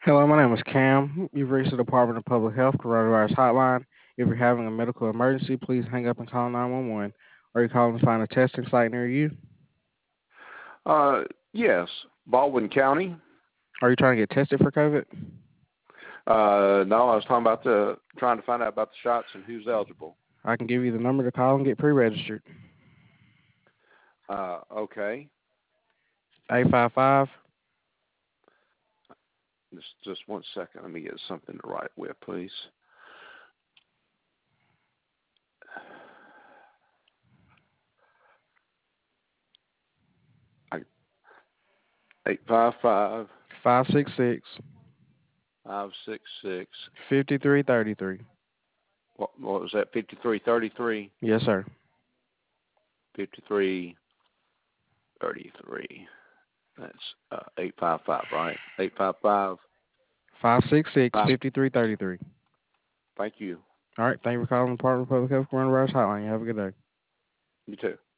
Hello, my name is Cam. You've reached the Department of Public Health Coronavirus Hotline. If you're having a medical emergency, please hang up and call 911. Are you calling to find a testing site near you? Yes, Baldwin County. Are you trying to get tested for COVID? No, I was talking about trying to find out about the shots and who's eligible. I can give you the number to call and get pre-registered. Okay. 855. Just 1 second. Let me get something to write with, please. 855 566 566. 5333. What was that? 5333. Yes, sir. 5333. That's 855, right? 855. 566 5333. Thank you. All right. Thank you for calling the Department of Public Health Coronavirus Hotline. You have a good day. You too.